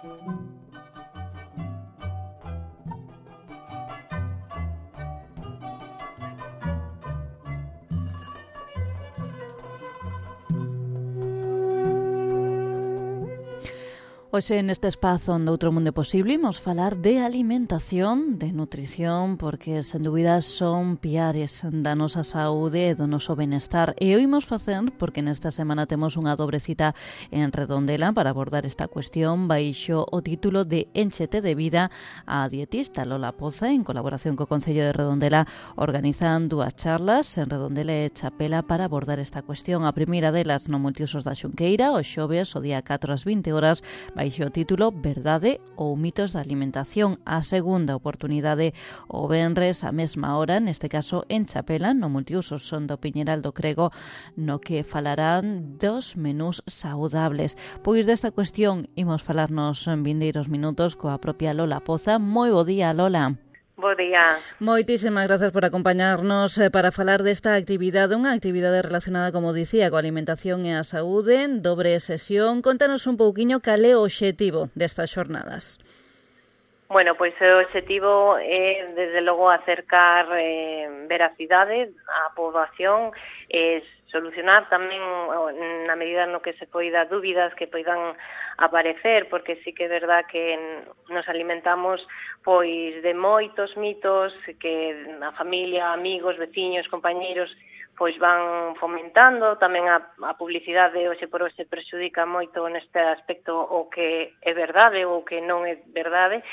Hoxe neste espazo onde outro mundo é posible imos falar de alimentación, de nutrición, porque sen dúbida son piares da nosa saúde e do noso benestar. E o imos facer porque nesta semana temos unha dobre cita en Redondela para abordar esta cuestión baixo o título de Énchete de Vida. A dietista Lola Poza, en colaboración co Concello de Redondela, organizan dúas charlas en Redondela e Chapela para abordar esta cuestión. A primeira delas no Multiusos da Xunqueira, o xoves, o día 4 ás 20 horas, baixo o título Verdade ou mitos da alimentación. A segunda oportunidade o venres a mesma hora, neste caso en Chapela, no Multiusos son do Piñeral do Crego, no que falarán dos menús saudables. Pois desta cuestión imos falarnos en vindeiros minutos coa propia Lola Poza. Moi bo día, Lola. Bo día. Moitísimas grazas por acompañarnos para falar desta actividade, unha actividade relacionada, como dicía, coa alimentación e a saúde, dobre sesión. Contanos un pouquiño cal é o obxectivo destas xornadas. Bueno, pois o obxectivo é, desde logo, acercar veracidade á poboación, solucionar tamén, na medida no que se poida, dúbidas que poidan aparecer, porque sí que é verdad que nos alimentamos pois de moitos mitos que a familia, amigos, veciños, compañeiros pois van fomentando. Tamén a publicidade hoxe por hoxe prexudica moito neste aspecto o que é verdade ou o que non é verdade.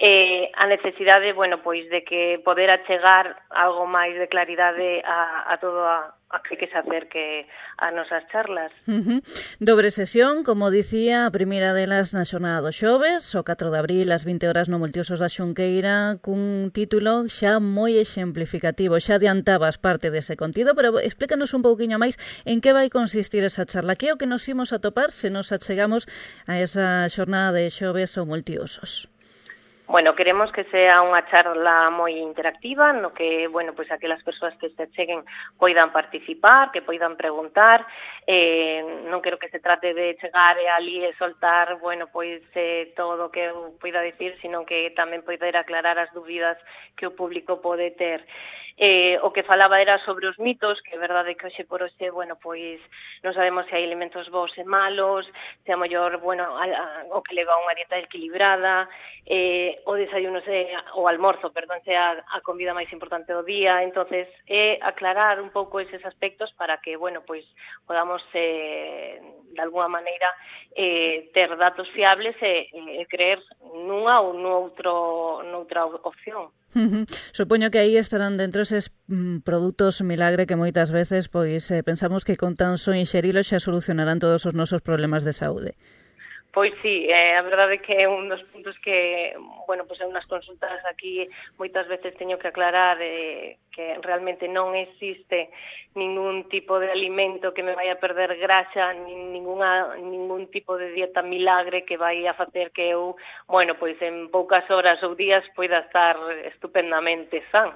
A necesidade, bueno, pois de que poder achegar algo máis de claridade a todo a que se acerque a nosas charlas. Dobre sesión, como dicía, a primeira delas na xornada do xoves, o 4 de abril, ás 20 horas no Multiusos da Xunqueira, cun título xa moi exemplificativo. Xa adiantabas parte dese contido, pero explícanos un pouquiño máis en que vai consistir esa charla. Que é o que nos imos atopar se nos achegamos a esa xornada de xoves ao Multiusos? Bueno, queremos que sea unha charla moi interactiva, no que, bueno, pois aquelas persoas que se cheguen poidan participar, que poidan preguntar. Non quero que se trate de chegar ali e soltar, bueno, pois todo o que eu poida dicir, sino que tamén poder aclarar as dúbidas que o público pode ter. O que falaba era sobre os mitos, que é verdade que hoxe por hoxe, bueno, pois non sabemos se hai alimentos bons e malos, se a mellor, bueno, o que leva unha dieta equilibrada, o desayuno o almorzo, perdón, sea a comida máis importante do día. Entonces, aclarar un pouco eses aspectos para que, bueno, pois podamos de alguna maneira ter datos fiables e creer nunha ou noutra opción. Supoño que aí estarán dentro eses produtos milagre que moitas veces pois pensamos que con tan só inxerilos xa solucionarán todos os nosos problemas de saúde. Pois sí, a verdade é que é un dos puntos que, bueno, pois en unas consultas aquí moitas veces teño que aclarar que realmente non existe ningún tipo de alimento que me vai a perder graxa, ningún tipo de dieta milagre que vai a facer que eu, bueno, pois en poucas horas ou días poida estar estupendamente san.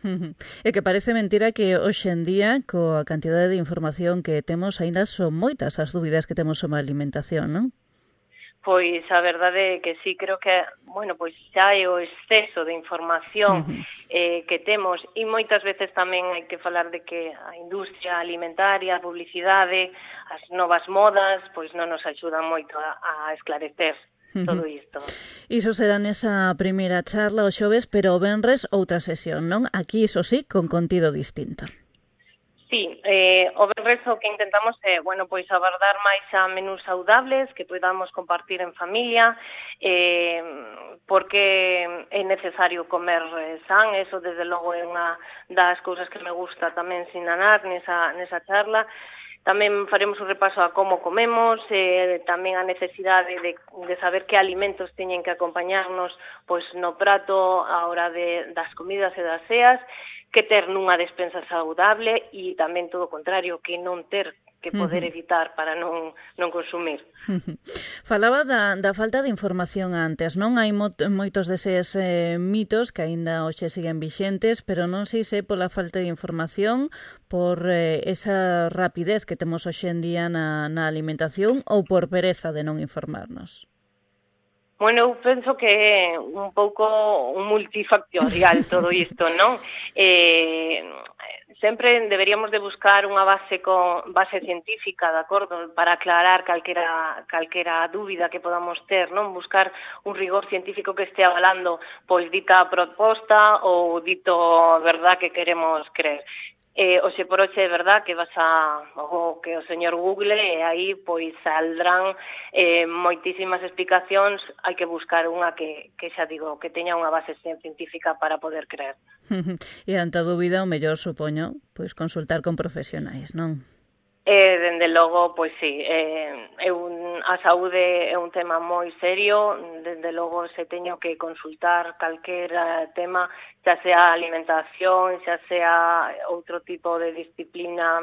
É que parece mentira que hoxe en día, coa cantidade de información que temos, aínda son moitas as dúbidas que temos sobre a alimentación, non? Pois a verdade é que sí, creo que, bueno, pois xa é o exceso de información que temos, e moitas veces tamén hai que falar de que a industria alimentaria, a publicidade, as novas modas, pois non nos axudan moito a esclarecer todo isto. Iso será nesa primeira charla o xoves, pero o venres outra sesión, non? Aquí, iso sí, con contido distinto. Sí, o venres o que intentamos é, bueno, pois abordar máis a menús saudables que podamos compartir en familia, porque é necesario comer san, eso desde logo é unha das cousas que me gusta tamén sinalar nesa charla. Tamén faremos un repaso a como comemos, tamén a necesidade de saber que alimentos teñen que acompañarnos pois no prato a hora das comidas e das ceas, que ter nunha despensa saudable e tamén todo o contrario, que non ter que poder evitar para non consumir. Falaba da falta de información antes, non? Hai moitos deses mitos que aínda hoxe siguen vixentes, pero non sei se pola falta de información, por esa rapidez que temos hoxe en día na alimentación ou por pereza de non informarnos. Bueno, eu penso que é un pouco un multifactorial todo isto, non? Sempre deberíamos de buscar unha base científica, de acordo, para aclarar calquera dúbida que podamos ter, non? Buscar un rigor científico que este avalando pois dita proposta ou dito verdad que queremos crer. Oxe por oxe é verdad que vas o señor Google e aí pois saldrán moitísimas explicacións, hai que buscar unha que xa digo, que teña unha base científica para poder creer. E ante a dúbida, o mellor, supoño, pois consultar con profesionais, non? Dende logo, pois sí, a saúde é un tema moi serio, dende logo se teño que consultar calquera tema, xa sea alimentación, xa sea outro tipo de disciplina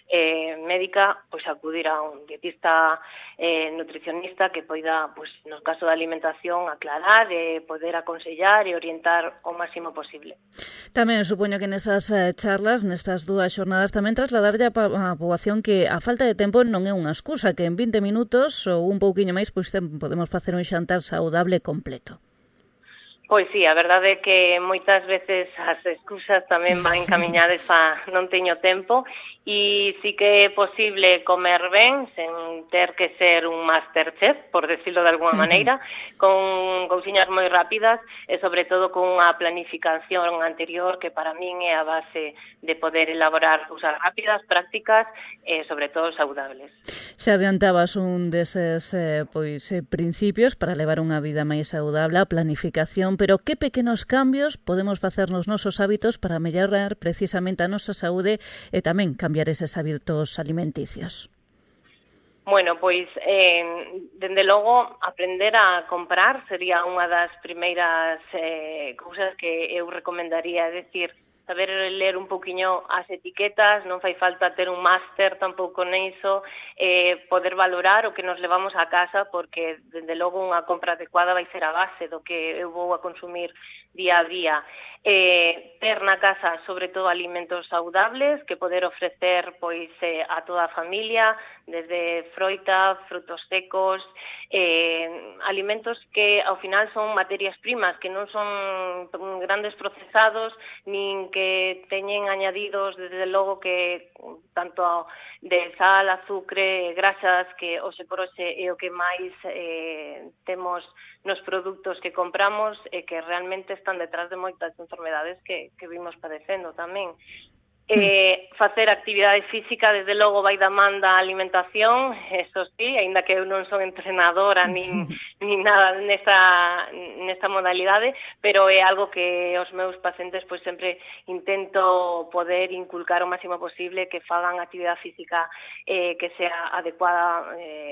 médica, pois acudir a un dietista nutricionista que poida, pois, no caso da alimentación, aclarar, poder aconsellar e orientar o máximo posible. Tamén supoño que nesas charlas, nestas dúas xornadas, tamén trasladarlle á poboación que a falta de tempo non é unha excusa, que en 20 minutos ou un pouquiño máis pois podemos facer un xantar saudable completo. Pois sí, a verdade é que moitas veces as excusas tamén van encaminhadas a non teño tempo e sí que é posible comer ben sen ter que ser un masterchef, por decirlo de alguma maneira, con cousiñas moi rápidas e sobre todo con unha planificación anterior que para min é a base de poder elaborar cousas rápidas, prácticas e sobre todo saudables. Xa adiantabas un deses principios para levar unha vida máis saudable, a planificación, pero que pequenos cambios podemos facer nos nosos hábitos para mellorar precisamente a nosa saúde e tamén cambiar eses hábitos alimenticios? Bueno, pois, dende logo, aprender a comprar sería unha das primeiras cousas que eu recomendaría, é dicir, saber ler un poquinho as etiquetas, non fai falta ter un máster tampouco niso, poder valorar o que nos levamos a casa, porque, dende logo, unha compra adecuada vai ser a base do que eu vou a consumir día a día. Ter na casa, sobre todo, alimentos saudables que poder ofrecer pois a toda a familia, desde froita, frutos secos, alimentos que ao final son materias primas, que non son grandes procesados, nin que teñen añadidos, desde logo, que tanto de sal, azúcar, grasas, que hoxe por hoxe é o que máis temos nos produtos que compramos e que realmente están detrás de moitas enfermedades que vimos padecendo tamén. Facer actividade física, desde logo, vai da man da alimentación, eso sí, aínda que eu non son entrenadora nin nada nesta modalidade, pero é algo que os meus pacientes pois sempre intento poder inculcar o máximo posible, que fagan actividade física que sea adecuada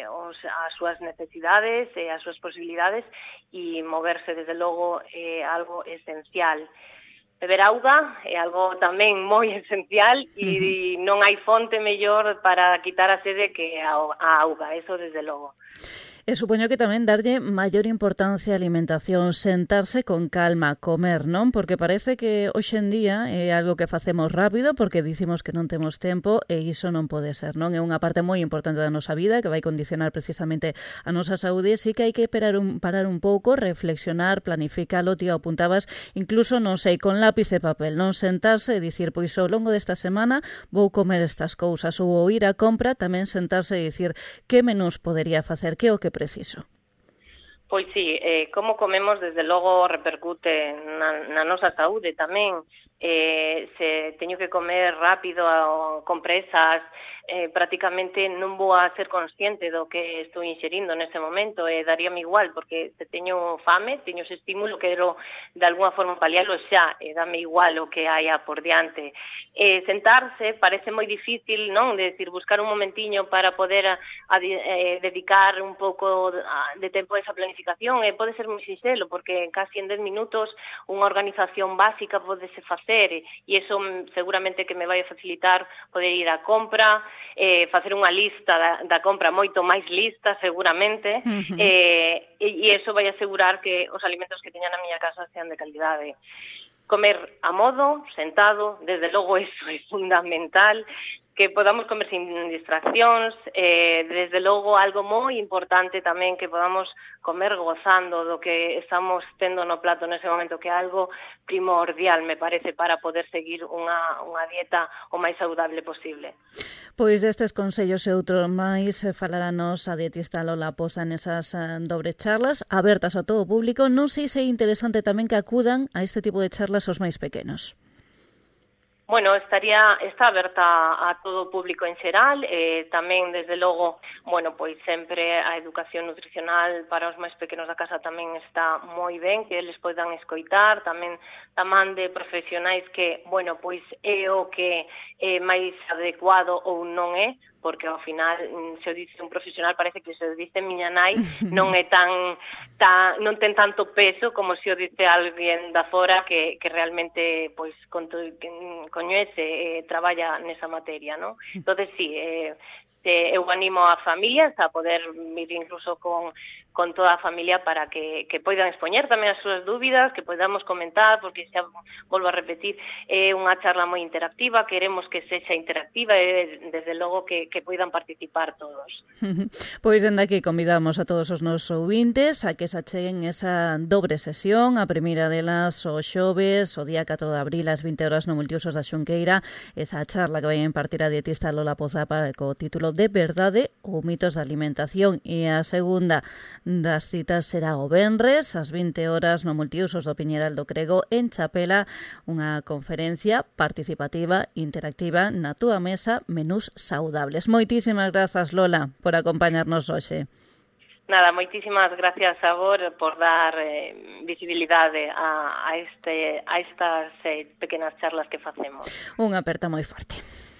ás súas necesidades e ás súas posibilidades, e moverse, desde logo, é algo esencial. Beber auga é algo tamén moi esencial e non hai fonte mellor para quitar a sede que a auga, eso desde logo. E supoño que tamén darlle maior importancia á alimentación, sentarse con calma, comer, non? Porque parece que hoxe en día é algo que facemos rápido porque dicimos que non temos tempo e iso non pode ser, non? É unha parte moi importante da nosa vida que vai condicionar precisamente a nosa saúde, e sí que hai que parar un pouco, reflexionar, planificalo, ti apuntabas, incluso, non sei, con lápiz e papel, non sentarse e dicir, pois ao longo desta semana vou comer estas cousas, ou ir á compra, tamén sentarse e dicir que menús podería facer, que é o que preciso. Pois sí, como comemos, desde logo, repercute na nosa saúde tamén. Se teño que comer rápido, con presas, prácticamente non vou a ser consciente do que estou inxerindo nese momento, e daríame igual, porque se teño fame, teño ese estímulo, quero de alguna forma paliarlo xa, e dame igual o que haya por diante. Sentarse parece moi difícil, non? De decir, buscar un momentiño para poder dedicar un pouco de tempo a esa planificación, e pode ser moi sinxelo, porque casi en 10 minutos unha organización básica podese facer, e iso seguramente que me vai a facilitar poder ir á compra, facer unha lista da compra moito máis lista, seguramente, e iso vai asegurar que os alimentos que teñan na miña casa sean de calidade. Comer a modo, sentado, desde logo iso é fundamental, podamos comer sin distraccións, desde logo algo moi importante tamén que podamos comer gozando do que estamos tendo no plato nese momento, que é algo primordial, me parece, para poder seguir unha dieta o máis saudable posible. Pois destes consellos e outros máis falaranos a dietista Lola Poza nesas dobre charlas abertas a todo o público. Non sei se é interesante tamén que acudan a este tipo de charlas os máis pequenos. Bueno, está aberta a todo o público en xeral, tamén, desde logo, bueno, pois sempre a educación nutricional para os máis pequenos da casa tamén está moi ben, que eles poidan escoitar, tamén da man de profesionais que, bueno, pois é o que é máis adecuado ou non é, porque ao final, se o dice un profesional, parece que se o dice miña nai, non é non ten tanto peso como se o dice alguén da fora que realmente pois coñece e traballa nesa materia, non? Entonces, sí, eu animo a familias a poder ir incluso con toda a familia para que poidan expoñer tamén as súas dúbidas, que podamos comentar, porque xa volvo a repetir, é unha charla moi interactiva, queremos que sexa interactiva e desde logo que poidan participar todos. Pois dende aquí convidamos a todos os nosos ouvintes a que se acheguen esa dobre sesión, a primeira delas o xoves, o día 4 de abril ás 20 horas no Multiusos da Xunqueira, esa charla que vai a impartir a dietista Lola Poza co título de Verdade ou mitos da alimentación, e a segunda das citas será o venres ás 20 horas no Multiusos do Piñeral do Crego en Chapela, unha conferencia participativa interactiva na túa mesa, menús saudables. Moitísimas grazas, Lola, por acompañarnos hoxe. Nada, moitísimas gracias a vos por dar visibilidade a estas pequenas charlas que facemos. Unha aperta moi forte.